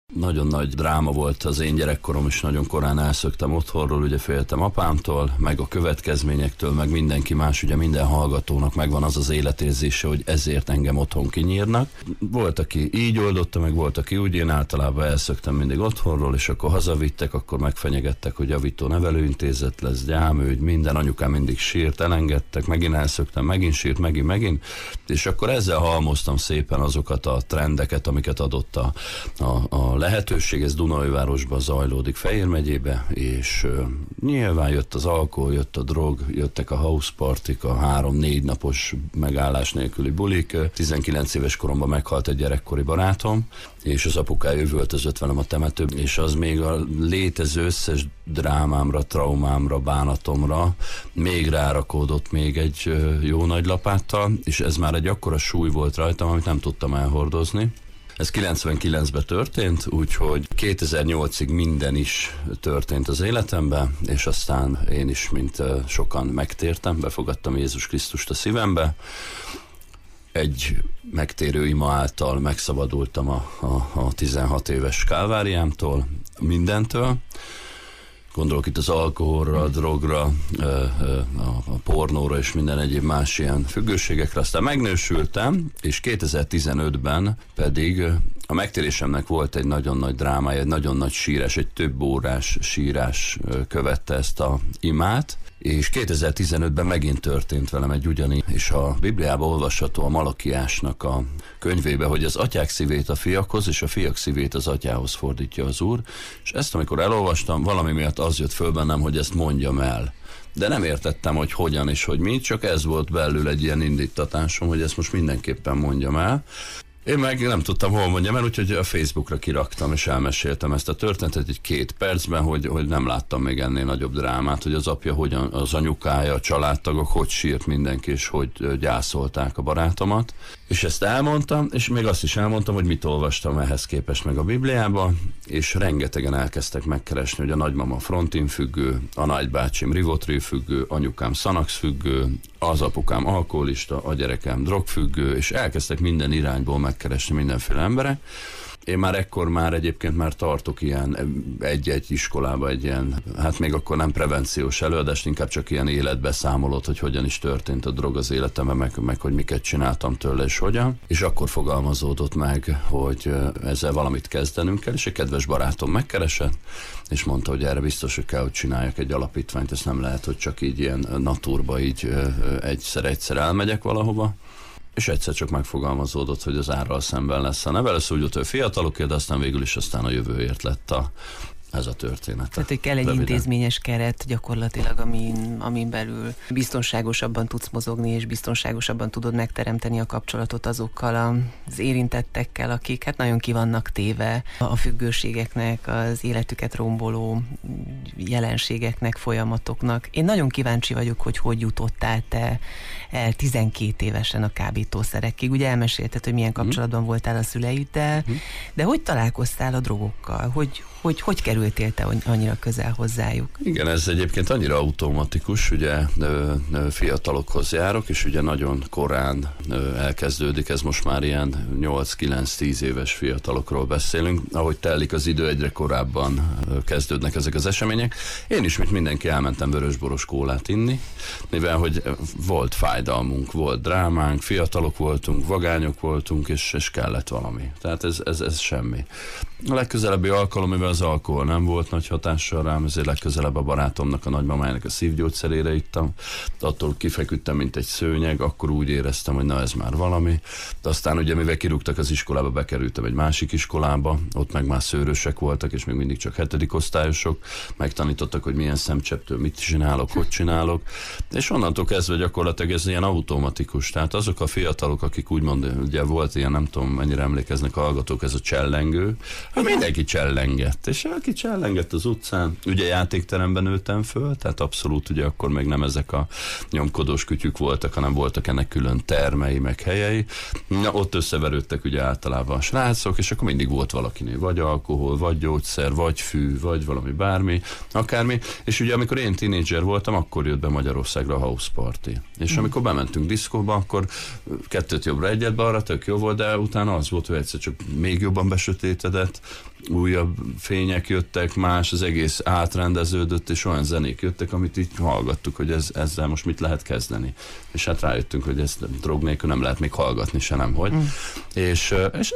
Nagyon nagy dráma volt az én gyerekkorom, és nagyon korán elszöktem otthonról, ugye féltem apámtól, meg a következményektől, meg mindenki más, ugye minden hallgatónak megvan az az életérzése, hogy ezért engem otthon kinyírnak. Volt, aki így oldotta, meg volt, aki úgy, én általában elszöktem mindig otthonról, és akkor hazavittek, akkor megfenyegettek, hogy javító nevelőintézet lesz, gyámügy, minden, anyukám mindig sírt, elengedtek, megint elszöktem, megint sírt, megint, és akkor ezzel halmoztam szépen azokat a trendeket, amiket adott a lehetőség. Ez Dunaújvárosban zajlódik, Fejér megyébe, és nyilván jött az alkohol, jött a drog, jöttek a house partik, a 3-4 napos megállás nélküli bulik. 19 éves koromban meghalt egy gyerekkori barátom, és az apukája üvöltözött velem a temetőben, és az még a létező összes drámámra, traumámra, bánatomra még rárakódott még egy jó nagy lapáttal, és ez már egy akkora súly volt rajtam, amit nem tudtam elhordozni. Ez 99-ben történt, úgyhogy 2008-ig minden is történt az életemben, és aztán én is, mint sokan megtértem, befogadtam Jézus Krisztust a szívembe. Egy megtérő ima által megszabadultam a 16 éves kálváriámtól, mindentől. Gondolok itt az alkoholra, a drogra, a pornóra és minden egyéb más ilyen függőségekre. Aztán megnősültem, és 2015-ben pedig a megtérésemnek volt egy nagyon nagy drámája, egy nagyon nagy sírás, egy több órás sírás követte ezt a imát, és 2015-ben megint történt velem egy ugyanígy, és a Bibliában olvasható a Malakiásnak a könyvébe, hogy az atyák szívét a fiakhoz, és a fiak szívét az atyához fordítja az Úr, és ezt amikor elolvastam, valami miatt az jött föl bennem, hogy ezt mondjam el. De nem értettem, hogy hogyan és hogy mi, csak ez volt belül egy ilyen indítatásom, hogy ezt most mindenképpen mondjam el. Én meg nem tudtam, hol mondjam el, úgyhogy a Facebookra kiraktam, és elmeséltem ezt a történetet egy 2 percben, hogy nem láttam még ennél nagyobb drámát, hogy az apja hogyan, az anyukája, a családtagok, hogy sírt mindenki, és hogy gyászolták a barátomat. És ezt elmondtam, és még azt is elmondtam, hogy mit olvastam ehhez képest meg a Bibliába, és rengetegen elkezdtek megkeresni, hogy a nagymama Frontin függő, a nagybácsim Rivotril függő, anyukám Xanax függő, az apukám alkoholista, a gyerekem drogfüggő, és elkezdtek minden irányból megkeresni mindenféle emberek. Én már ekkor egyébként már tartok ilyen egy-egy iskolába egy ilyen, hát még akkor nem prevenciós előadást, inkább csak ilyen életbeszámolót, hogy hogyan is történt a drog az életemben, meg hogy miket csináltam tőle és hogyan. És akkor fogalmazódott meg, hogy ezzel valamit kezdenünk kell, és egy kedves barátom megkeresett, és mondta, hogy erre biztos, hogy kell, hogy csináljak egy alapítványt, ez nem lehet, hogy csak így ilyen naturba így egyszer elmegyek valahova. És egyszer csak megfogalmazódott, hogy az árral szemben lesz a neve. Először úgy volt, hogy fiatalokért, de aztán végül is aztán a jövőért lett ez a történet. Tehát, hogy kell egy intézményes keret gyakorlatilag, amin belül biztonságosabban tudsz mozogni, és biztonságosabban tudod megteremteni a kapcsolatot azokkal az érintettekkel, akik hát nagyon ki vannak téve a függőségeknek, az életüket romboló jelenségeknek, folyamatoknak. Én nagyon kíváncsi vagyok, hogy jutottál te el 12 évesen a kábítószerekig. Ugye elmesélted, hogy milyen kapcsolatban voltál a szüleiddel, de hogy találkoztál a drogokkal? Hogy kerültél te annyira közel hozzájuk? Igen, ez egyébként annyira automatikus, ugye fiatalokhoz járok, és ugye nagyon korán elkezdődik, ez most már ilyen 8-9-10 éves fiatalokról beszélünk, ahogy telik az idő, egyre korábban kezdődnek ezek az események. Én is, mint mindenki, elmentem vörösboros kólát inni, mivel hogy volt fájdalmunk, volt drámánk, fiatalok voltunk, vagányok voltunk, és kellett valami. Tehát ez semmi. A legközelebbi alkalom, mivel az alkohol nem volt nagy hatással rám, ezért legközelebb a barátomnak, a nagymamájának a szívgyógyszerére ittam. Attól kifeküdtem, mint egy szőnyeg, akkor úgy éreztem, hogy na ez már valami. De aztán ugye, mivel kirúgtak az iskolába, bekerültem egy másik iskolába, ott meg már szőrösek voltak, és még mindig csak 7. osztályosok. Megtanítottak, hogy milyen szemcsepptől mit csinálok, hogy csinálok. És onnantól kezdve gyakorlatilag ez ilyen automatikus. Tehát azok a fiatalok, akik úgymond, ugye volt ilyen, nem tudom, mennyire emlékeznek a hallgatók, ez a csellengő. Hát mindenki csellengett, és aki csellengett az utcán, ugye játékteremben nőttem föl, tehát abszolút ugye akkor még nem ezek a nyomkodós kütyük voltak, hanem voltak ennek külön termei, meg helyei. Na, ott összeverődtek ugye általában a srácok, és akkor mindig volt valakinél vagy alkohol, vagy gyógyszer, vagy fű, vagy valami bármi, akármi. És ugye amikor én tínédzser voltam, akkor jött be Magyarországra a house party. És amikor bementünk diszkóba, akkor 2 jobbra, 1 balra, tök jó volt, de utána az volt, hogy egyszer csak még jobban besötétedett, újabb fények jöttek, más, az egész átrendeződött, és olyan zenék jöttek, amit így hallgattuk, hogy ezzel most mit lehet kezdeni. És hát rájöttünk, hogy ezt drog nélkül nem lehet még hallgatni se, nemhogy. És ez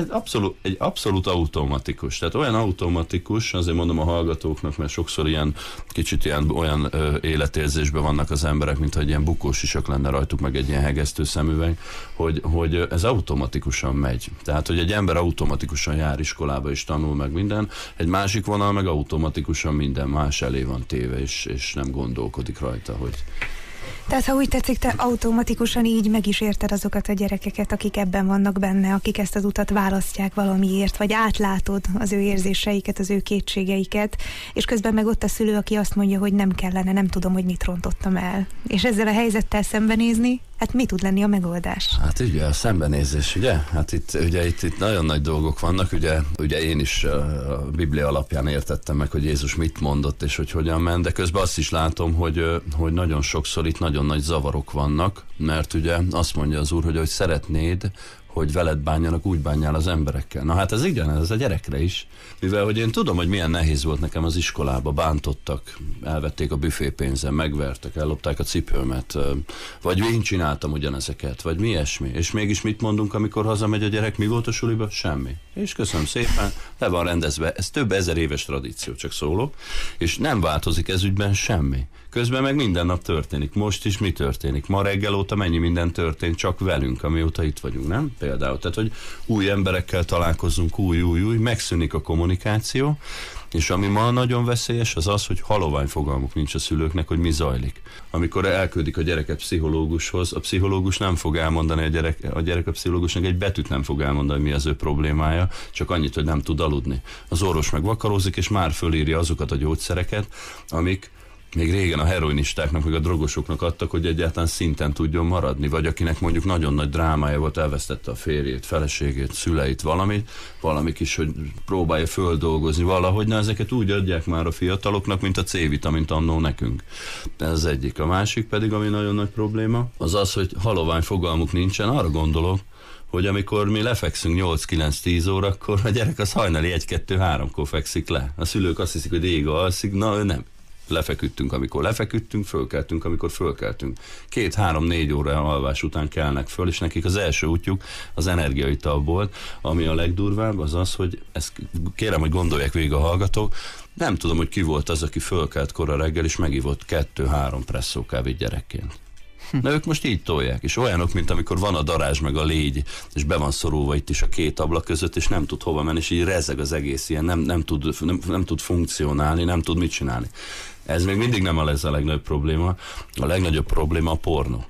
egy abszolút automatikus. Tehát olyan automatikus, azért mondom a hallgatóknak, mert sokszor kicsit olyan életérzésben vannak az emberek, mint hogy ilyen bukós isak lenne rajtuk, meg egy ilyen hegesztő szemüveg, hogy ez automatikusan megy. Tehát, hogy egy ember automatikusan jár iskolába és tanul meg minden, egy másik vonal meg automatikusan minden más elé van téve, és nem gondolkodik rajta, hogy... Tehát, ha úgy tetszik, te automatikusan így meg is érted azokat a gyerekeket, akik ebben vannak benne, akik ezt az utat választják valamiért, vagy átlátod az ő érzéseiket, az ő kétségeiket, és közben meg ott a szülő, aki azt mondja, hogy nem kellene, nem tudom, hogy mit rontottam el. És ezzel a helyzettel szembenézni, hát mi tud lenni a megoldás? Hát ugye a szembenézés, ugye? Hát itt nagyon nagy dolgok vannak, ugye én is a Biblia alapján értettem meg, hogy Jézus mit mondott, és hogy hogyan ment, de közben azt is látom, hogy nagyon sokszor itt nagyon nagy zavarok vannak, mert ugye azt mondja az Úr, hogy szeretnéd, hogy veled bánjanak, úgy bánjál az emberekkel. Na hát ez igen, ez a gyerekre is. Mivel, hogy én tudom, hogy milyen nehéz volt nekem az iskolába, bántottak, elvették a büfépénzem, megvertek, ellopták a cipőmet, vagy én csináltam ugyanezeket, vagy mi ilyesmi. És mégis mit mondunk, amikor hazamegy a gyerek, mi volt a suliba? Semmi. És köszönöm szépen, le van rendezve. Ez több ezer éves tradíció, csak szólok, és nem változik ez ügyben semmi. Közben meg minden nap történik. Most is mi történik? Ma reggel óta mennyi minden történt csak velünk, amióta itt vagyunk, nem? Például, tehát, hogy új emberekkel találkozunk, új, megszűnik a kommunikáció, és ami ma nagyon veszélyes, az az, hogy halovány fogalmuk nincs a szülőknek, hogy mi zajlik. Amikor elküldik a gyereket pszichológushoz, a pszichológus nem fog elmondani a gyerek a pszichológusnak egy betűt nem fog elmondani, mi az ő problémája, csak annyit, hogy nem tud aludni. Az orvos meg vakarózik, és már fölírja azokat a gyógyszereket, amik még régen a heroinistáknak, meg a drogosoknak adtak, hogy egyáltalán szinten tudjon maradni, vagy akinek mondjuk nagyon nagy drámája volt, elvesztette a férjét, feleségét, szüleit, valamik is, hogy próbálja földolgozni valahogy, na ezeket úgy adják már a fiataloknak, mint a C-vitamint annó nekünk. Ez az egyik. A másik pedig, ami nagyon nagy probléma, az az, hogy halovány fogalmuk nincsen, arra gondolok, hogy amikor mi lefekszünk 8-9-10 órakor, a gyerek az hajnali 1-2-3-kor fekszik le. A szülők azt hiszik, hogy éga alszik, na ő nem. Lefeküdtünk, amikor lefeküdtünk, fölkeltünk, amikor fölkeltünk. 2-3-4 óra alvás után kelnek föl, és nekik az első útjuk az energiaital volt, ami a legdurvább, az az, hogy ezt kérem, hogy gondolják végig a hallgatók, nem tudom, hogy ki volt az, aki fölkelt kora reggel, és megivott 2-3 presszó kávét gyerekként. De ők most így tolják, és olyanok, mint amikor van a darázs meg a légy, és be van szorulva itt is a két ablak között, és nem tud hova menni, és így rezeg az egész ilyen, nem tud funkcionálni, nem tud mit csinálni. Ez még mindig nem a legnagyobb probléma. A legnagyobb probléma a pornó.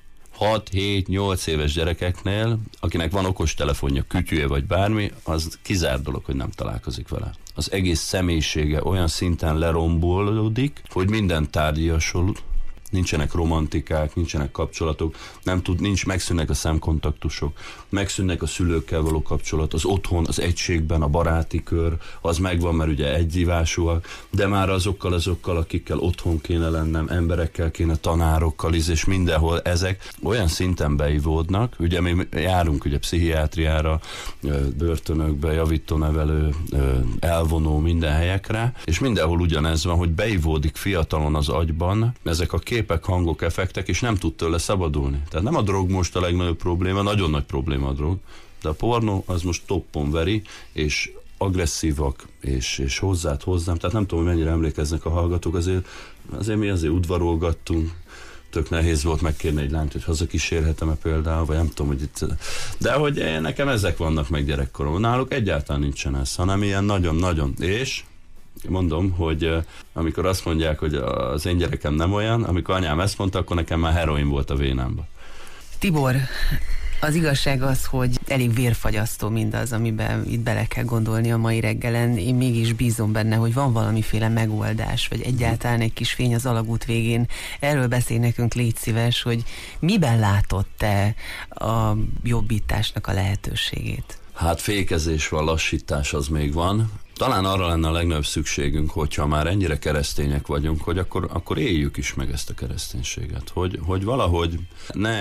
6-7-8 éves gyerekeknél, akinek van okostelefonja, kütyüje vagy bármi, az kizárt dolog, hogy nem találkozik vele. Az egész személyisége olyan szinten lerombolódik, hogy minden tárgyiasul, nincsenek romantikák, nincsenek kapcsolatok, megszűnnek a szemkontaktusok, megszűnnek a szülőkkel való kapcsolat, az otthon, az egységben, a baráti kör, az megvan, mert ugye egyívásúak, de már azokkal, akikkel otthon kéne lennem, emberekkel kéne, tanárokkal is, és mindenhol ezek olyan szinten beivódnak, ugye mi járunk ugye pszichiátriára, börtönökbe, javítónevelő, elvonó minden helyekre, és mindenhol ugyanez van, hogy beivódik fiatalon az agyban ezek a képek, hangok, effektek, és nem tud tőle szabadulni. Tehát nem a drog most a legnagyobb probléma, nagyon nagy probléma a drog, de a pornó az most toppon veri, és agresszívak, és hozzám, tehát nem tudom, hogy mennyire emlékeznek a hallgatók, azért mi udvarolgattunk, tök nehéz volt megkérni egy lányt, hogy hazakísérhetem-e például, vagy nem tudom, hogy itt... De hogy nekem ezek vannak meg gyerekkorom. Náluk egyáltalán nincsen ez, hanem ilyen nagyon-nagyon. És mondom, hogy amikor azt mondják, hogy az én gyerekem nem olyan, amikor anyám ezt mondta, akkor nekem már heroin volt a vénámban. Tibor, az igazság az, hogy elég vérfagyasztó mindaz, amiben itt bele kell gondolni a mai reggelen. Én mégis bízom benne, hogy van valamiféle megoldás, vagy egyáltalán egy kis fény az alagút végén. Erről beszélj nekünk, légy szíves, hogy miben látod te a jobbításnak a lehetőségét? Hát fékezés van, lassítás az még van. Talán arra lenne a legnagyobb szükségünk, hogyha már ennyire keresztények vagyunk, hogy akkor éljük is meg ezt a kereszténységet. Hogy valahogy ne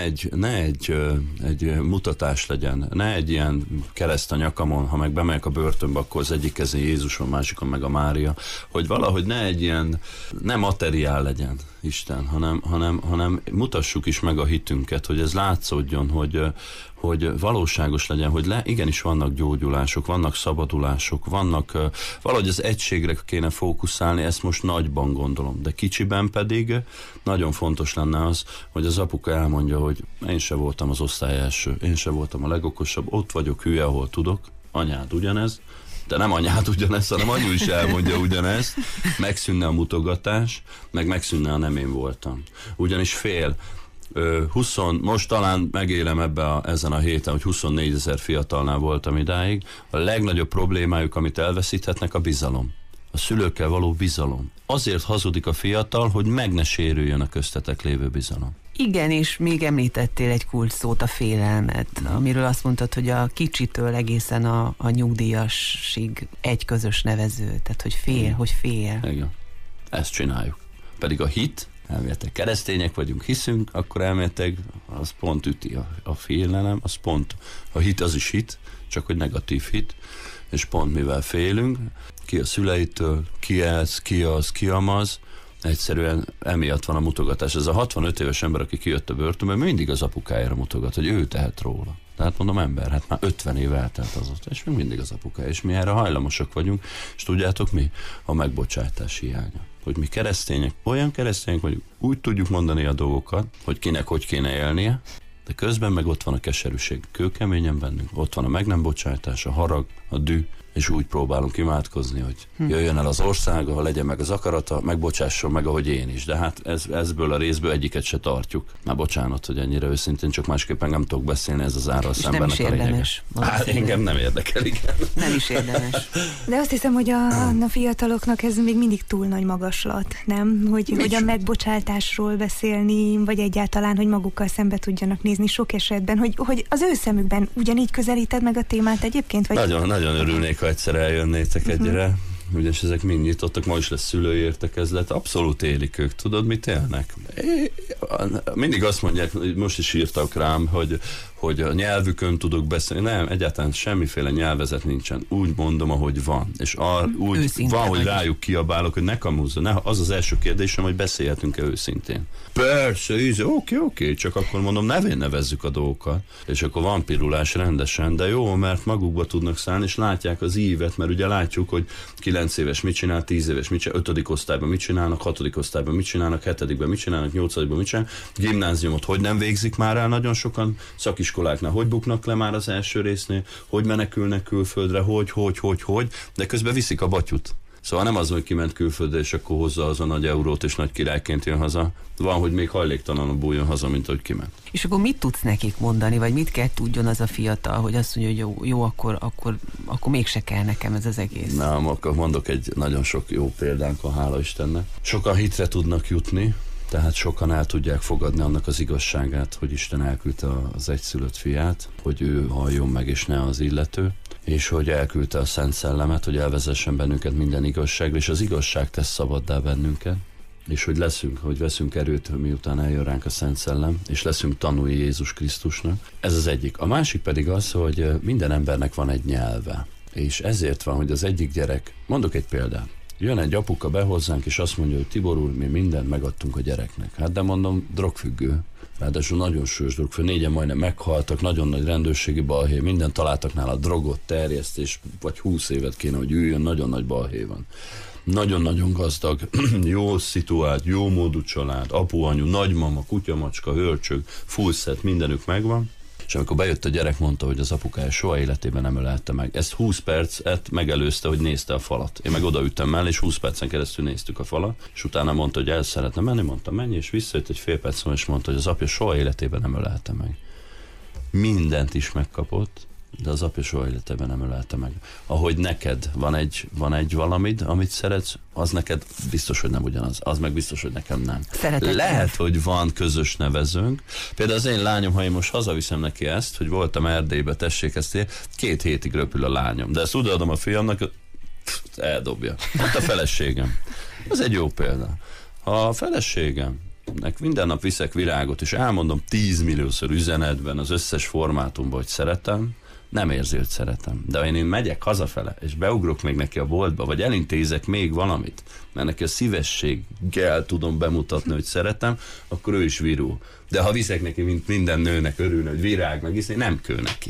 egy mutatás legyen, ne egy ilyen kereszt a nyakamon, ha meg bemegyek a börtönbe, akkor az egyik kezén Jézuson, másikon meg a Mária, hogy valahogy ne egy ilyen, ne materiál legyen Isten, hanem mutassuk is meg a hitünket, hogy ez látszódjon, hogy valóságos legyen, hogy igenis vannak gyógyulások, vannak szabadulások, vannak, valahogy az egységre kéne fókuszálni, ezt most nagyban gondolom, de kicsiben pedig nagyon fontos lenne az, hogy az apuka elmondja, hogy én se voltam az osztály első, én se voltam a legokosabb, ott vagyok hülye, ahol tudok, anyád ugyanez, de nem anyád ugyanezt, hanem anyu is elmondja ugyanezt, megszűnne a mutogatás, megszűnne a nem én voltam. Ugyanis fél, most talán megélem ezen a héten, hogy 24 000 fiatalnál voltam idáig, a legnagyobb problémájuk, amit elveszíthetnek, a bizalom. A szülőkkel való bizalom. Azért hazudik a fiatal, hogy meg ne sérüljön a köztetek lévő bizalom. Igen, és még említettél egy kulcs szót, a félelmet, amiről azt mondtad, hogy a kicsitől egészen a nyugdíjasig egy közös nevező, tehát hogy fél. Igen, ezt csináljuk. Pedig a hit, elméletileg keresztények vagyunk, hiszünk, akkor elméletileg az pont üti a félelem, az pont, a hit az is hit, csak hogy negatív hit, és pont mivel félünk, ki a szüleitől, ki ez, ki amaz, egyszerűen emiatt van a mutogatás. Ez a 65 éves ember, aki kijött a börtönből, mindig az apukájára mutogat, hogy ő tehet róla. Tehát mondom, ember, hát már 50 év eltelt azóta, és még mindig az apukája, és mi erre hajlamosak vagyunk, és tudjátok mi? A megbocsátás hiánya. Hogy mi keresztények, olyan keresztények vagyunk, úgy tudjuk mondani a dolgokat, hogy kinek hogy kéne élnie, de közben meg ott van a keserűség kőkeményen bennünk, ott van a meg nem bocsátás, a harag, a dű, és úgy próbálunk imádkozni, hogy jöjjön el az országa, ha legyen meg az akarata, megbocsásson meg, ahogy én is. De hát ezből a részből egyiket se tartjuk. Már bocsánat, hogy ennyire őszintén, csak másképpen nem tudok beszélni, ez az árral szemben. Nem is érdemes. Engem nem érdekel, igen. Nem is érdemes. De azt hiszem, hogy a fiataloknak ez még mindig túl nagy magaslat, nem? Hogy a megbocsátásról beszélni, vagy egyáltalán, hogy magukkal szembe tudjanak nézni sok esetben, hogy az ő szemükben ugyanígy közelíted meg a témát egyébként? Vagy... Nagyon örülnék, ha egyszer eljönnétek egyre, ugyanis ezek mind nyitottak, ma is lesz szülői értekezlet, abszolút élik ők, tudod, mit élnek? Mindig azt mondják, most is írtak rám, hogy a nyelvükön tudok beszélni. Nem, egyáltalán semmiféle nyelvezet nincsen. Úgy mondom, ahogy van. És úgy őszintén van, hogy rájuk kiabálok, hogy ne kamúzza. Az az első kérdésem, hogy beszélhetünk-e őszintén. Persze, oké, csak akkor mondom, nevén nevezzük a dolgokat. És akkor van pirulás rendesen, de jó, mert magukba tudnak szállni, és látják az ívet, mert ugye látjuk, hogy 9 éves mit csinál, 10 éves mit csinál, 5. osztályban mit csinálnak, 6. osztályban mit csinálnak, 7-ben mit csinálnak, 8-ban mit csinálnak, gimnáziumot hogy nem végzik már el nagyon sokan, iskoláknál hogy buknak le már az első résznél, hogy menekülnek külföldre, hogy, de közben viszik a batyut. Szóval nem az, hogy kiment külföldre, és akkor hozza az a nagy eurót, és nagy királyként jön haza. Van, hogy még hajléktalanabbul jön haza, mint ahogy kiment. És akkor mit tudsz nekik mondani, vagy mit kell tudjon az a fiatal, hogy azt mondja, hogy jó akkor mégse kell nekem ez az egész? Nem, akkor mondok egy nagyon sok jó példánk, hála Istennek. Sokan hitre tudnak jutni, tehát sokan el tudják fogadni annak az igazságát, hogy Isten elküldte az egyszülött fiát, hogy ő halljon meg, és ne az illető, és hogy elküldte a Szent Szellemet, hogy elvezessen bennünket minden igazságra, és az igazság tesz szabaddá bennünket, és hogy veszünk erőt, miután eljön ránk a Szent Szellem, és leszünk tanúi Jézus Krisztusnak. Ez az egyik. A másik pedig az, hogy minden embernek van egy nyelve, és ezért van, hogy az egyik gyerek, mondok egy példát, jön egy apuka be hozzánk, és azt mondja, hogy Tibor úr, mi mindent megadtunk a gyereknek. Hát de mondom, drogfüggő. Ráadásul nagyon súlyos drogfüggő. 4 majdnem meghaltak, nagyon nagy rendőrségi balhé, mindent találtak nála, drogot, terjesztés, vagy 20 évet kéne, hogy üljön, nagyon nagy balhé van. Nagyon-nagyon gazdag, jó szituált, jó módú család, apu, anyu, nagymama, kutyamacska, hölcsög, full set, mindenük megvan. És amikor bejött a gyerek, mondta, hogy az apukája soha életében nem ölelte meg. Ezt 20 percet megelőzte, hogy nézte a falat. Én meg odaüttem mellé, és 20 percen keresztül néztük a falat, és utána mondta, hogy el szeretne menni, mondta, menj, és visszajött egy fél perc múlva, és mondta, hogy az apja soha életében nem ölelte meg. Mindent is megkapott, de az apja soha életében nem ölelte meg. Ahogy neked van egy valamid, amit szeretsz, az neked biztos, hogy nem ugyanaz. Az meg biztos, hogy nekem nem. Lehet, hogy van közös nevezőnk. Például az én lányom, ha én most hazaviszem neki ezt, hogy voltam Erdélybe, tessék ezt, 2 hétig röpül a lányom. De ezt odaadom a fiamnak, eldobja. Hát a feleségem. Ez egy jó példa. Ha a feleségemnek minden nap viszek virágot, és elmondom 10 milliószor üzenetben az összes formátumban, hogy szeretem, nem érzi, hogy szeretem. De ha én megyek hazafele, és beugrok még neki a boltba, vagy elintézek még valamit, mert neki a szívességgel tudom bemutatni, hogy szeretem, akkor ő is virul. De ha viszek neki, mint minden nőnek örülne, hogy virág meg iszné, nem kő neki.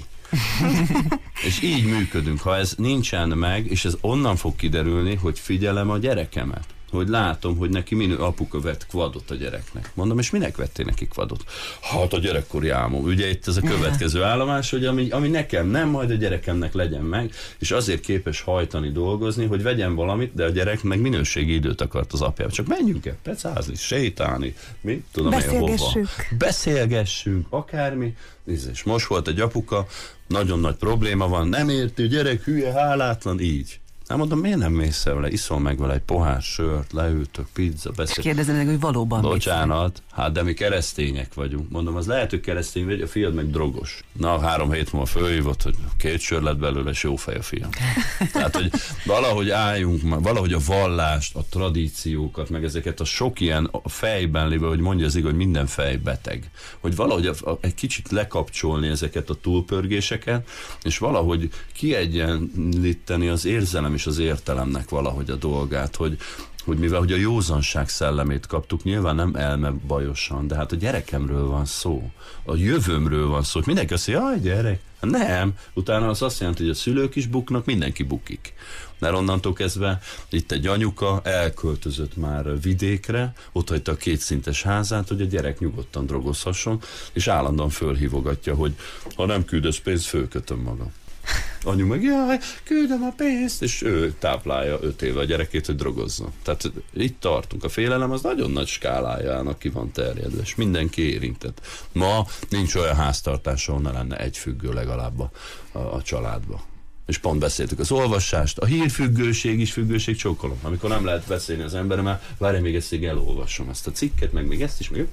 És így működünk. Ha ez nincsen meg, és ez onnan fog kiderülni, hogy figyelem a gyerekemet. Hogy látom, hogy neki apuka vett kvadot a gyereknek. Mondom, és minek vettél neki kvadot? Hát a gyerekkori álmom. Ugye itt ez a következő állomás, hogy ami nekem nem, majd a gyerekemnek legyen meg, és azért képes hajtani, dolgozni, hogy vegyen valamit, de a gyerek meg minőségi időt akart az apjával. Csak menjünk el pecázni, sétálni, mi? Tudom én hova. Beszélgessünk, akármi. És most volt egy apuka, nagyon nagy probléma van, nem érti, gyerek hülye, hálátlan, így. Nem mondom, miért nem mész el vele? Iszol meg vele egy pohár sört, leültök, pizza, beszél. És kérdezem meg, hogy valóban bocsánat, hát de mi keresztények vagyunk. Mondom, az lehet, hogy keresztény vagy, a fiad meg drogos. Na, 3 hét múlva fölhívott, hogy 2 sör lett belőle, és jó fej a fiam. Tehát, hogy valahogy álljunk, valahogy a vallást, a tradíciókat, meg ezeket a sok ilyen fejben lévő, hogy mondja az igaz, hogy minden fej beteg. Hogy valahogy egy kicsit lekapcsolni ezeket a túlpörgéseket, és valahogy kiegyenlíteni az érzelem és az értelemnek valahogy a dolgát, hogy mivel hogy a józanság szellemét kaptuk, nyilván nem elmebajosan, de hát a gyerekemről van szó, a jövőmről van szó, hogy mindenki azt mondja, jaj gyerek, nem, utána az azt jelenti, hogy a szülők is buknak, mindenki bukik. Mert onnantól kezdve itt egy anyuka elköltözött már vidékre, ott hagyta a 2 szintes házát, hogy a gyerek nyugodtan drogozhasson, és állandóan fölhívogatja, hogy ha nem küldesz pénzt, fölkötöm magam. Anyu meg, jaj, küldöm a pénzt, és ő táplálja 5 éve a gyerekét, hogy drogozzon. Tehát itt tartunk. A félelem az nagyon nagy skálájának ki van terjedve, és mindenki érintett. Ma nincs olyan háztartás, ahol ne lenne egy függő legalább a családba. És pont beszéltük az olvasást, a hírfüggőség is függőség, csókolom. Amikor nem lehet beszélni az emberrel, várj, még ezt elolvasom ezt a cikket, meg még ezt is, meg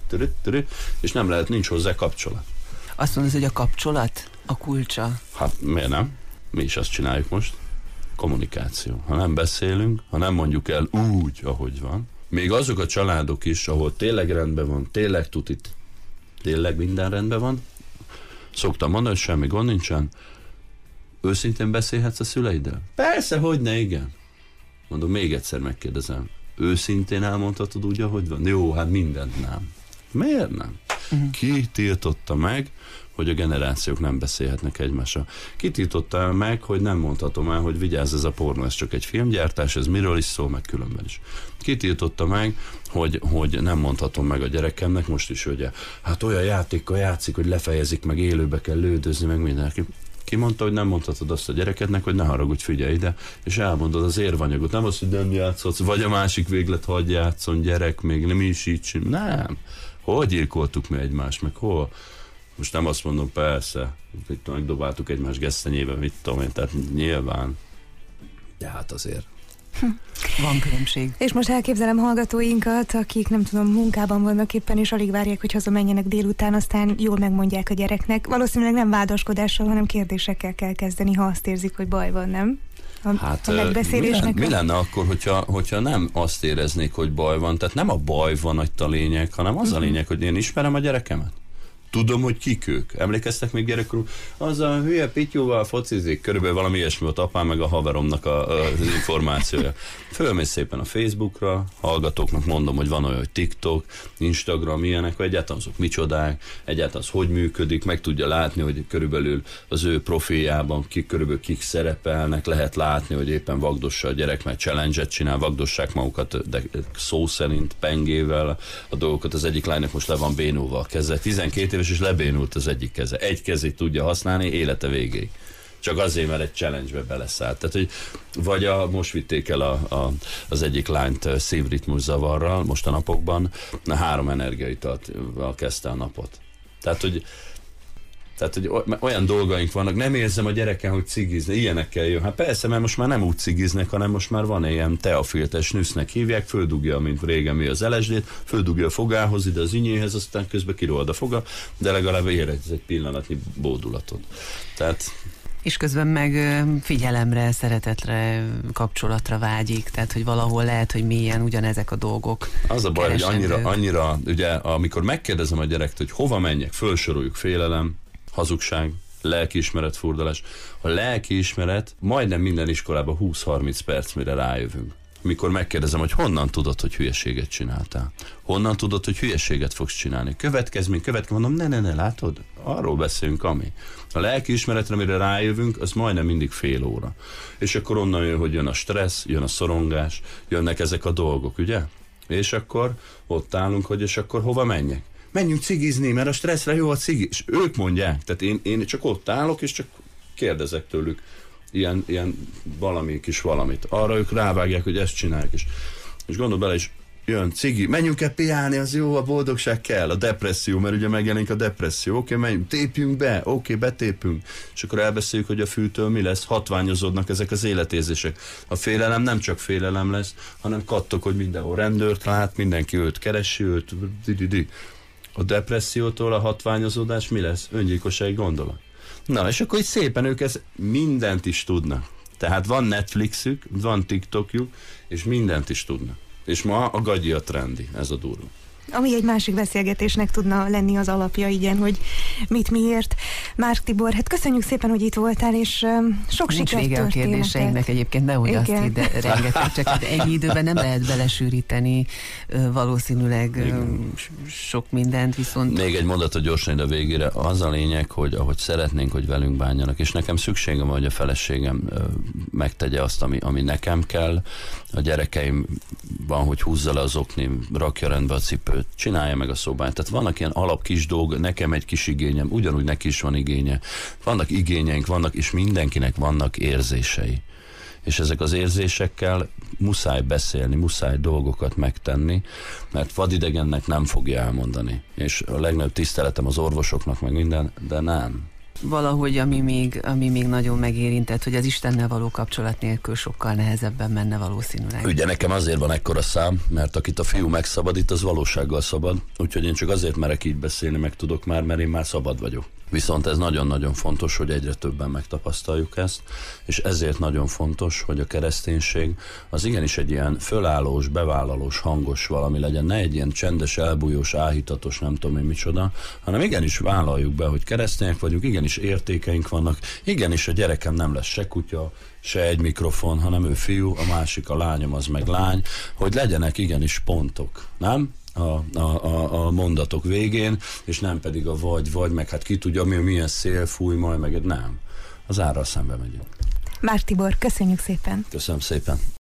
és nem lehet, nincs hozzá kapcsolat. Azt mondod, hogy a kapcsolat a kulcsa? Hát miért nem? Mi is azt csináljuk most. Kommunikáció. Ha nem beszélünk, ha nem mondjuk el úgy, ahogy van, még azok a családok is, ahol tényleg rendben van, tényleg tutit, tényleg minden rendben van, szoktam mondani, hogy semmi gond nincsen, őszintén beszélhetsz a szüleiddel? Persze, hogyne, igen. Mondom, még egyszer megkérdezem, őszintén elmondhatod úgy, ahogy van? Jó, hát mindent nem. Miért nem? Ki tiltotta meg, hogy a generációk nem beszélhetnek egymással? Ki tiltotta meg, hogy nem mondhatom el, hogy vigyázz, ez a pornó, ez csak egy filmgyártás, ez miről is szól, meg különben is. Ki tiltotta meg, hogy nem mondhatom meg a gyerekemnek, most is, hogy hát olyan játékkal játszik, hogy lefejezik, meg élőbe kell lődözni, meg mindenki. Ki mondta, hogy nem mondhatod azt a gyerekednek, hogy ne haragudj, figyelj ide, és elmondod az érvanyagot. Nem az, hogy nem játszhatsz, vagy a másik véglet hadd játszon, gyerek, még nem is így csinál. Nem. Hol gyilkoltuk mi egymást, meg hol? Most nem azt mondom, persze, itt megdobáltuk egymás gesztenyébe, mit tudom én, tehát nyilván, de hát azért. Van különbség. És most elképzelem hallgatóinkat, akik nem tudom, munkában vannak éppen, és alig várják, hogy hazamenjenek délután, aztán jól megmondják a gyereknek. Valószínűleg nem vádaskodással, hanem kérdésekkel kell kezdeni, ha azt érzik, hogy baj van, nem? A megbeszélésnek. Mi lenne akkor, hogyha nem azt éreznék, hogy baj van? Tehát nem a baj van itt a lényeg, hanem az a lényeg, hogy én ismerem a gyerekemet. Tudom, hogy kik ők. Emlékeztek még gyerekkorú? Az a hülye pityúval focizik. Körülbelül valami ilyesmi volt apám meg a haveromnak az információja. Fölmész szépen a Facebookra, hallgatóknak mondom, hogy van olyan, hogy TikTok, Instagram, ilyenek, hogy egyáltalán azok micsodák, egyáltalán az hogy működik, meg tudja látni, hogy körülbelül az ő profiljában körülbelül kik szerepelnek, lehet látni, hogy éppen vagdossa a gyerek, mert challenge-et csinál, vagdossák magukat, de szó szerint pengével a dolgokat. Az egyik lánynak most le van bénulva a keze. 12 éves és lebénult az egyik keze. Egy kezét tudja használni élete végéig. Csak azért, mert egy challenge-be beleszállt. Tehát, hogy vagy most vitték el az egyik lányt szívritmus zavarral, most a napokban 3 energiaitalval kezdte a napot. Tehát, hogy olyan dolgaink vannak, nem érzem a gyereken, hogy cigizni, ilyenekkel jön. Hát persze, mert most már nem úgy cigiznek, hanem most már van ilyen teafiltes nüsznek hívják, földugja, mint régen mi az LSD-t, földugja a fogához, ide az inyéhez, aztán közben kirohad a foga, de legalább érez egy pillanatnyi bódulatot. Tehát És közben meg figyelemre, szeretetre, kapcsolatra vágyik, tehát hogy valahol lehet, hogy mélyen ugyanezek a dolgok. Az a baj, hogy annyira, ugye amikor megkérdezem a gyerektől, hogy hova menjek, felsoroljuk: félelem, hazugság, lelkiismeret, furdalás. A lelkiismeret majdnem minden iskolában 20-30 perc, mire rájövünk. Mikor megkérdezem, hogy honnan tudod, hogy hülyeséget csináltál? Honnan tudod, hogy hülyeséget fogsz csinálni? Következmény, mondom, ne, látod? Arról beszélünk, ami. A lelkiismeretre, mire rájövünk, az majdnem mindig fél óra. És akkor onnan jön, hogy jön a stressz, jön a szorongás, jönnek ezek a dolgok, ugye? És akkor ott állunk, hogy és akkor hova menjek? Menjünk cigizni, mert a stresszre jó a cigi. És ők mondják, tehát én csak ott állok, és csak kérdezek tőlük ilyen valami kis valamit. Arra ők rávágják, hogy ezt csinálják is. És gondol bele, és jön cigi, menjünk el piálni, az jó, a boldogság kell, a depresszió, mert ugye megjelenik a depresszió. Oké, menjünk, tépjünk be, oké, betépünk. És akkor elbeszéljük, hogy a fűtől mi lesz, hatványozódnak ezek az életérzések. A félelem nem csak félelem lesz, hanem kattog, hogy mindenhol rendőrt lát, mindenki őt keresi, őt A depressziótól a hatványozódás mi lesz? Öngyilkossági gondolat. Na, és akkor így szépen ők ezt mindent is tudnak. Tehát van Netflixük, van TikTokjuk, és mindent is tudnak. És ma a gagyi a trendi, ez a durva. Ami egy másik beszélgetésnek tudna lenni az alapja, igen, hogy mit miért. Márk Tibor, hát köszönjük szépen, hogy itt voltál, és sok sikertörténetet. Nincs vége a kérdéseinknek egyébként, nehogy azt hidd, de rengeteg, csak hát ennyi időben nem lehet belesűríteni valószínűleg sok mindent, viszont... Még egy mondatot gyorsan ide a végére, az a lényeg, hogy ahogy szeretnénk, hogy velünk bánjanak, és nekem szükségem, hogy a feleségem megtegye azt, ami nekem kell, a gyerekeim van, hogy húzza le az oknim, rakja rendbe a cipőt, csinálja meg a szobát. Tehát vannak ilyen alap kis dolgok, nekem egy kis igényem, ugyanúgy neki is van igénye. Vannak igényeink, vannak, és mindenkinek vannak érzései. És ezek az érzésekkel muszáj beszélni, muszáj dolgokat megtenni, mert vadidegennek nem fogja elmondani. És a legnagyobb tiszteletem az orvosoknak, meg minden, de nem. Valahogy, ami még nagyon megérintett, hogy az Istennel való kapcsolat nélkül sokkal nehezebben menne valószínűleg. Ugye nekem azért van ekkora szám, mert akit a fiú megszabadít, az valósággal szabad, úgyhogy én csak azért merek így beszélni, meg tudok már, mert én már szabad vagyok. Viszont ez nagyon-nagyon fontos, hogy egyre többen megtapasztaljuk ezt, és ezért nagyon fontos, hogy a kereszténység az igenis egy ilyen fölállós, bevállalós, hangos valami legyen, ne egy ilyen csendes, elbújós, áhítatos, nem tudom én micsoda, hanem igenis vállaljuk be, hogy keresztények vagyunk, igenis értékeink vannak, igenis a gyerekem nem lesz se kutya, se egy mikrofon, hanem ő fiú, a másik a lányom, az meg lány, hogy legyenek igenis pontok, nem? A mondatok végén, és nem pedig a vagy, meg hát ki tudja, milyen szél fúj majd, meg nem. Az árral szembe megyünk. Márk Tibor, köszönjük szépen. Köszönöm szépen.